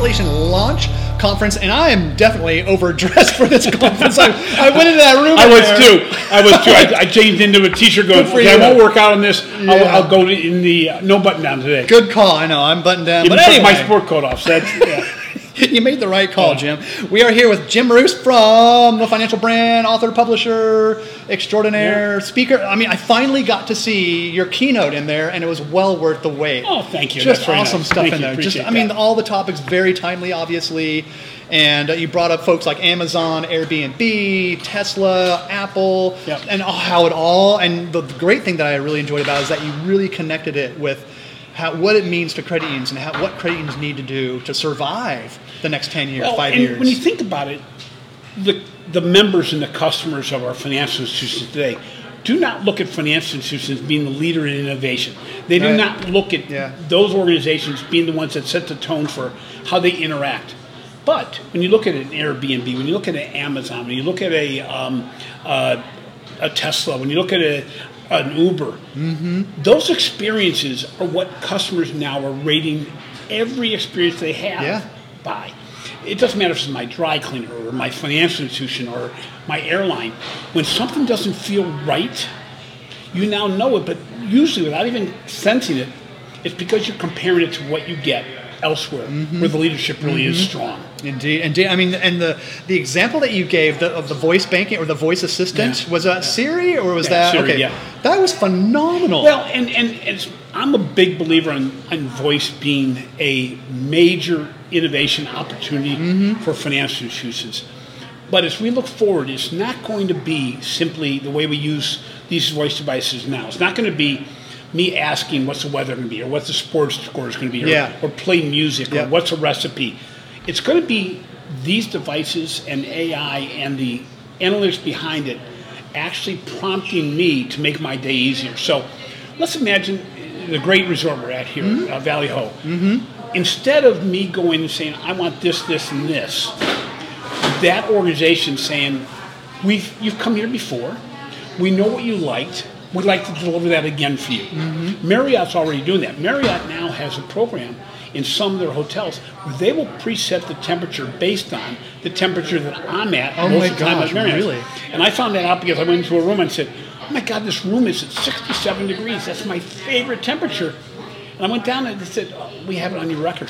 Constellation launch conference, and I am definitely overdressed for this conference. I went into that room. I was too. I changed into a t-shirt going, I won't work out on this. Yeah. I'll go in the no button down today. Good call. I know, I'm buttoned down. But anyway, my sport coat off. So that's, yeah. You made the right call, Jim. We are here with Jim Marous from The Financial Brand, author, publisher, extraordinaire, speaker. I mean, I finally got to see your keynote in there, and it was well worth the wait. Oh, thank you. Just awesome stuff in there. Just, I mean, all the topics very timely, obviously. And you brought up folks like Amazon, Airbnb, Tesla, Apple, and how it all. And the great thing that I really enjoyed about it is that you really connected it with what it means to credit unions and what credit unions need to do to survive the next 10 years, 5 years. When you think about it, the members and the customers of our financial institutions today do not look at financial institutions being the leader in innovation. They do not look at those organizations being the ones that set the tone for how they interact. But when you look at an Airbnb, when you look at an Amazon, when you look at a Tesla, when you look at an Uber, those experiences are what customers now are rating every experience they have by. It doesn't matter if it's my dry cleaner or my financial institution or my airline. When something doesn't feel right, you now know it, but usually without even sensing it, it's because you're comparing it to what you get elsewhere, where the leadership really is strong. Indeed. I mean, and the example that you gave of the voice banking or the voice assistant, was that Siri or was that? Siri, okay, that was phenomenal. Well, and I'm a big believer in voice being a major innovation opportunity for financial institutions. But as we look forward, it's not going to be simply the way we use these voice devices now. It's not going to be me asking what's the weather going to be, or what's the sports score is going to be, or play music, or what's a recipe. It's going to be these devices and AI and the analytics behind it actually prompting me to make my day easier. So let's imagine the great resort we're at here, Valley Ho. Instead of me going and saying, I want this, this, and this, that organization saying, you've come here before, we know what you liked, we'd like to deliver that again for you. Marriott's already doing that. Marriott now has a program in some of their hotels where they will preset the temperature based on the temperature that I'm at most of the time at Marriott. Really? And I found that out because I went into a room and said, oh my God, this room is at 67 degrees. That's my favorite temperature. And I went down and they said, we have it on your record.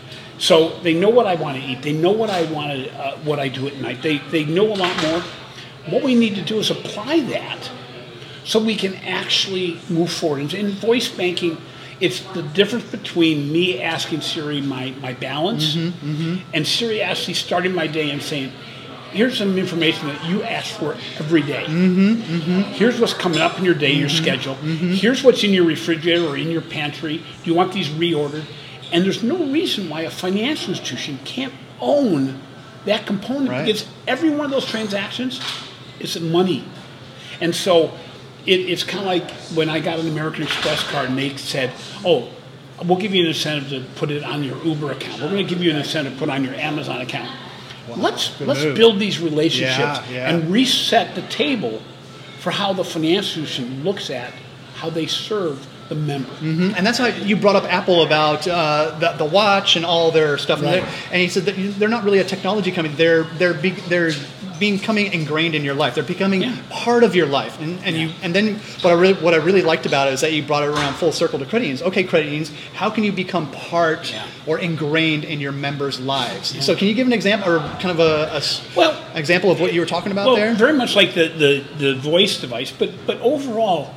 So they know what I want to eat. They know what I want what I do at night. They know a lot more. What we need to do is apply that so we can actually move forward. In voice banking, it's the difference between me asking Siri my balance and Siri actually starting my day and saying, here's some information that you ask for every day. Here's what's coming up in your day, your schedule. Here's what's in your refrigerator or in your pantry. Do you want these reordered? And there's no reason why a financial institution can't own that component because every one of those transactions is money. And so it's kind of like when I got an American Express card and they said, oh, we'll give you an incentive to put it on your Uber account. We're going to give you an incentive to put it on your Amazon account. Wow, let's build these relationships and reset the table for how the financial institution looks at how they serve the member. And that's how you brought up Apple about the watch and all their stuff. And he said that they're not really a technology company. They're becoming ingrained in your life. They're becoming part of your life. And then what I really liked about it is that you brought it around full circle to credit unions. Okay, credit unions, how can you become part or ingrained in your members' lives? So can you give an example or kind of a example of what you were talking about there? Very much like the voice device, but overall,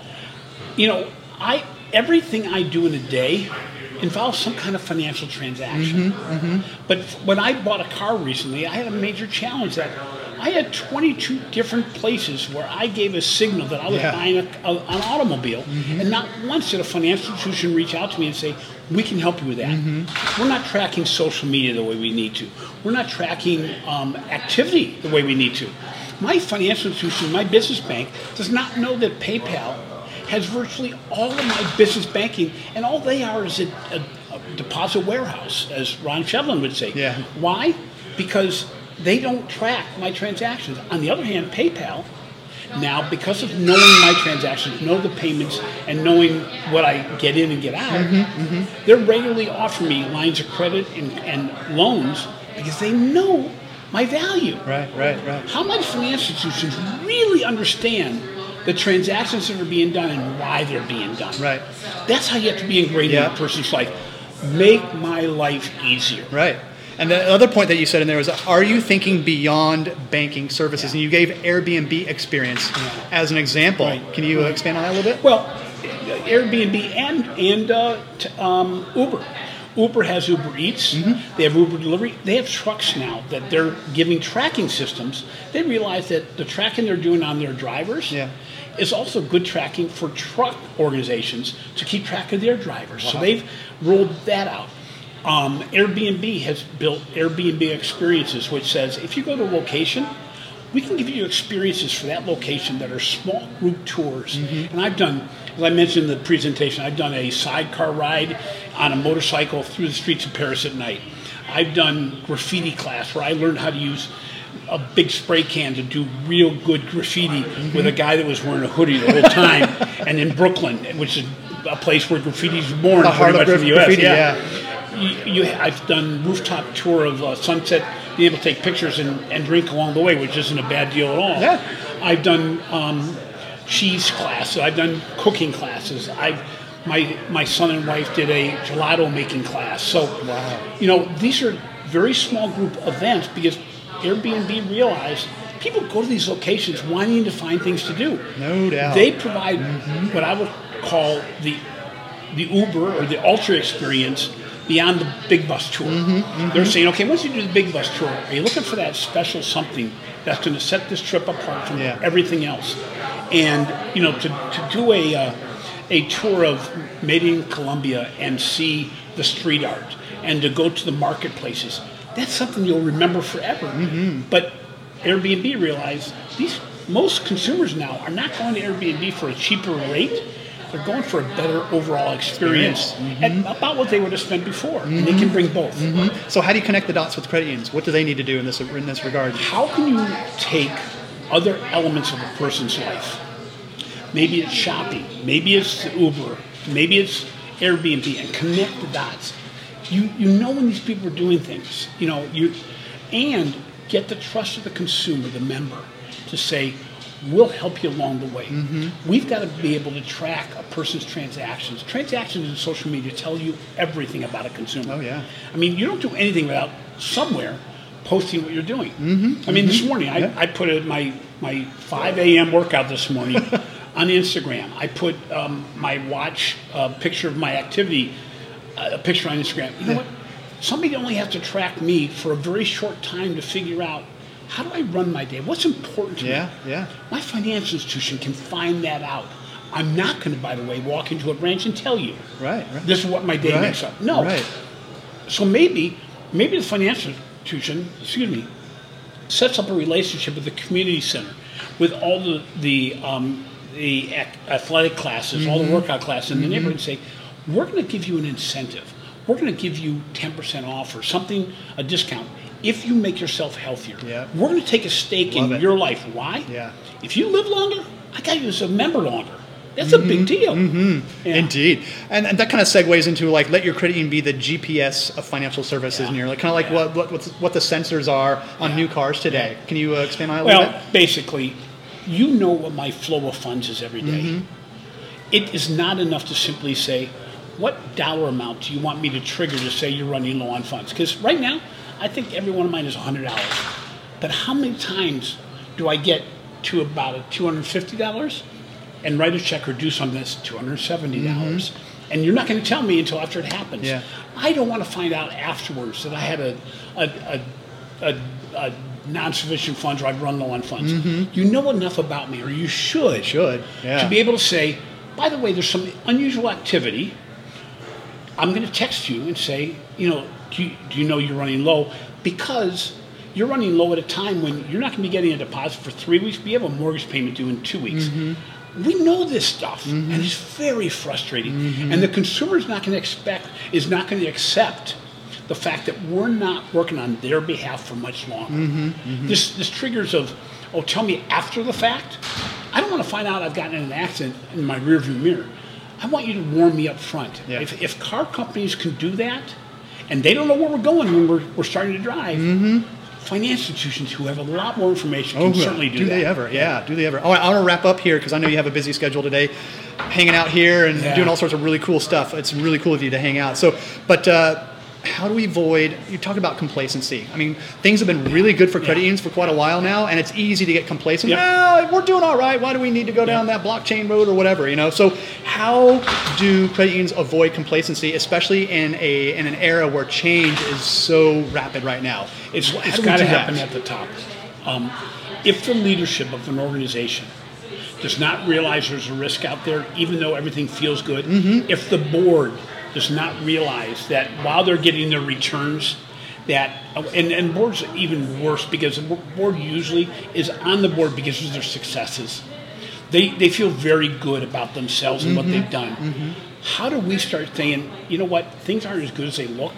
everything I do in a day involves some kind of financial transaction. But when I bought a car recently, I had a major challenge that I had 22 different places where I gave a signal that I was buying an automobile, and not once did a financial institution reach out to me and say, we can help you with that. We're not tracking social media the way we need to. We're not tracking activity the way we need to. My financial institution, my business bank, does not know that PayPal has virtually all of my business banking, and all they are is a deposit warehouse, as Ron Shevlin would say. Why? Because they don't track my transactions. On the other hand, PayPal Now, because of knowing my transactions, know the payments, and knowing what I get in and get out, they're regularly offering me lines of credit and loans because they know my value. Right. How much financial institutions really understand the transactions that are being done and why they're being done? Right. That's how you have to be ingrained in a person's life. Make my life easier. Right. And the other point that you said in there was, are you thinking beyond banking services? And you gave Airbnb experience as an example. Right. Can you expand on that a little bit? Well, Airbnb and Uber. Uber has Uber Eats. They have Uber Delivery. They have trucks now that they're giving tracking systems. They realize that the tracking they're doing on their drivers is also good tracking for truck organizations to keep track of their drivers. Wow. So they've rolled that out. Airbnb has built Airbnb Experiences, which says if you go to a location, we can give you experiences for that location that are small group tours. And I've done, as I mentioned in the presentation, I've done a sidecar ride on a motorcycle through the streets of Paris at night. I've done graffiti class where I learned how to use a big spray can to do real good graffiti with a guy that was wearing a hoodie the whole time. And in Brooklyn, which is a place where graffiti is born pretty much in the U.S. I've done rooftop tour of Sunset, being able to take pictures and drink along the way, which isn't a bad deal at all. Yeah. I've done cheese classes. I've done cooking classes. My son and wife did a gelato making class. So, these are very small group events because Airbnb realized people go to these locations wanting to find things to do. No doubt. They provide what I would call the Uber or the Ultra experience beyond the big bus tour. They're saying, okay, once you do the big bus tour, are you looking for that special something that's going to set this trip apart from everything else? And, to do a tour of Made in Colombia and see the street art and to go to the marketplaces, that's something you'll remember forever. But Airbnb realized most consumers now are not going to Airbnb for a cheaper rate. They're going for a better overall experience at about what they would have spent before. And they can bring both. So how do you connect the dots with credit unions? What do they need to do in this regard? How can you take other elements of a person's life? Maybe it's shopping. Maybe it's Uber. Maybe it's Airbnb, and connect the dots. You know when these people are doing things. And get the trust of the consumer, the member, to say, we'll help you along the way. We've got to be able to track a person's transactions. Transactions in social media tell you everything about a consumer. Oh, yeah. I mean, you don't do anything without somewhere posting what you're doing. I mean, this morning, I put my 5 a.m. workout this morning on Instagram. I put my watch picture of my activity, a picture on Instagram. You know what? Somebody only has to track me for a very short time to figure out, how do I run my day? What's important to me? My financial institution can find that out. I'm not going to, by the way, walk into a branch and tell you, this is what my day makes up. No. So maybe the financial institution, sets up a relationship with the community center, with all the athletic classes, all the workout classes in the neighborhood, and say, we're going to give you an incentive. We're going to give you 10% off or something, a discount, if you make yourself healthier. We're going to take a stake in your life. Why? If you live longer, I got you as a member longer. That's a big deal. Indeed. And that kind of segues into let your credit union be the GPS of financial services in your life, kind of like what the sensors are on new cars today. Can you expand on that a little bit? Well, basically, you know what my flow of funds is every day. It is not enough to simply say, what dollar amount do you want me to trigger to say you're running low on funds? Because right now, I think every one of mine is $100. But how many times do I get to about $250 and write a check or do something that's $270? And you're not going to tell me until after it happens. I don't want to find out afterwards that I had a non-sufficient funds or I've run low on funds. You know enough about me, or you should to be able to say, by the way, there's some unusual activity. I'm going to text you and say, do you know you're running low? Because you're running low at a time when you're not going to be getting a deposit for 3 weeks, but you have a mortgage payment due in 2 weeks. We know this stuff, and it's very frustrating. And the consumer is not going to accept the fact that we're not working on their behalf for much longer. This triggers of, tell me after the fact. want to find out I've gotten in an accident in my rearview mirror, I want you to warn me up front. Yeah. If car companies can do that, and they don't know where we're going when we're starting to drive, financial institutions who have a lot more information can certainly do that. Do they ever? Yeah, do they ever? I want to wrap up here because I know you have a busy schedule today, hanging out here and doing all sorts of really cool stuff. It's really cool of you to hang out. So, but how do we avoid, you talk about complacency. I mean, things have been really good for credit unions for quite a while now, and it's easy to get complacent. Well, we're doing all right. Why do we need to go down that blockchain road or whatever, you know? So how do credit unions avoid complacency, especially in an era where change is so rapid right now? It's got to happen at the top. If the leadership of an organization does not realize there's a risk out there, even though everything feels good, if the board does not realize that while they're getting their returns, that and boards are even worse because the board usually is on the board because of their successes. They feel very good about themselves and what they've done. How do we start saying, you know what, things aren't as good as they look?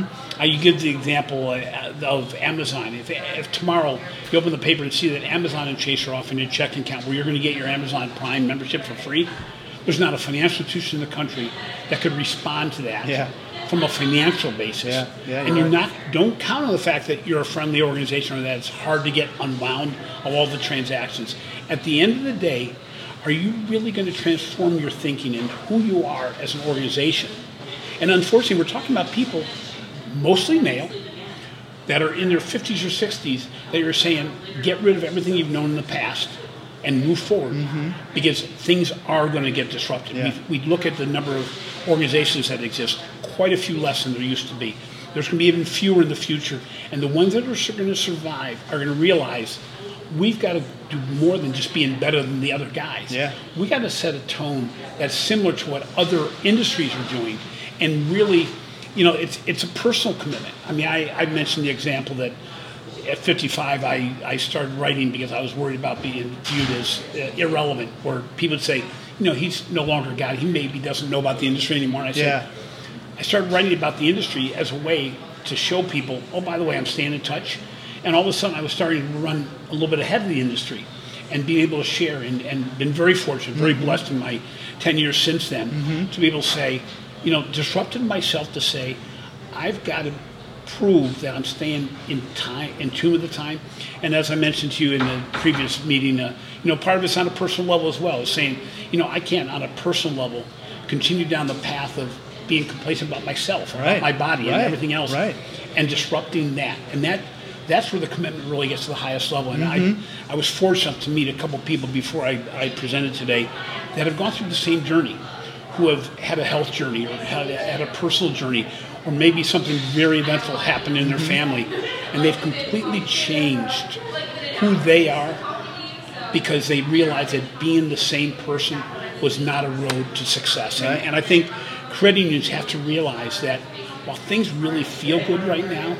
You give the example of Amazon. If tomorrow you open the paper and see that Amazon and Chase are offering a checking account where you're going to get your Amazon Prime membership for free, there's not a financial institution in the country that could respond to that from a financial basis. And don't count on the fact that you're a friendly organization or that it's hard to get unwound of all the transactions. At the end of the day, are you really going to transform your thinking and who you are as an organization? And unfortunately, we're talking about people, mostly male, that are in their 50s or 60s, that you're saying, get rid of everything you've known in the past and move forward because things are going to get disrupted. We look at the number of organizations that exist, quite a few less than there used to be. There's going to be even fewer in the future. And the ones that are going to survive are going to realize we've got to do more than just being better than the other guys. We got to set a tone that's similar to what other industries are doing. And really, you know, it's a personal commitment. I mean, I mentioned the example that at 55, I started writing because I was worried about being viewed as irrelevant, where people would say, you know, he's no longer a guy. He maybe doesn't know about the industry anymore. And I said, I started writing about the industry as a way to show people, oh, by the way, I'm staying in touch. And all of a sudden, I was starting to run a little bit ahead of the industry and being able to share and been very fortunate, very blessed in my 10 years since then to be able to say, you know, disrupted myself to say, I've got to prove that I'm staying in tune with the time. And as I mentioned to you in the previous meeting, you know, part of it's on a personal level as well, is saying, you know, I can't on a personal level continue down the path of being complacent about myself, about my body and everything else, and disrupting that. And that's where the commitment really gets to the highest level. And I was fortunate to meet a couple people before I presented today that have gone through the same journey, who have had a health journey or had a personal journey, or maybe something very eventful happened in their family, and they've completely changed who they are because they realized that being the same person was not a road to success. And I think credit unions have to realize that while things really feel good right now,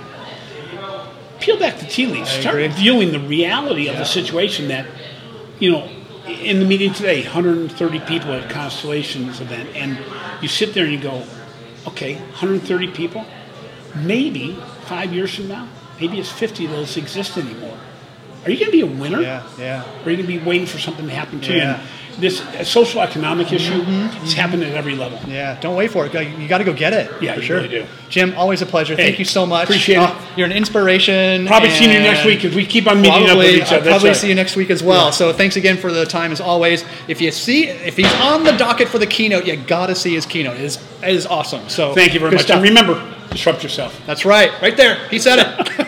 peel back the tea leaves. Start viewing the reality of the situation that, you know, in the meeting today, 130 people at Constellation's event, and you sit there and you go, okay, 130 people, maybe 5 years from now, maybe it's 50 of those exist anymore. Are you going to be a winner? Or are you going to be waiting for something to happen to you? And this social economic issue is happening at every level. Don't wait for it. You got to go get it. Yeah, for you sure. really do. Jim, always a pleasure. Hey, thank you so much. Appreciate it. You're an inspiration. Probably see you next week because we keep on meeting up with each other. I'll probably see you next week as well. So thanks again for the time as always. If he's on the docket for the keynote, you got to see his keynote. It is awesome. So thank you very much. Stuff. And remember, disrupt yourself. That's right. Right there. He said it.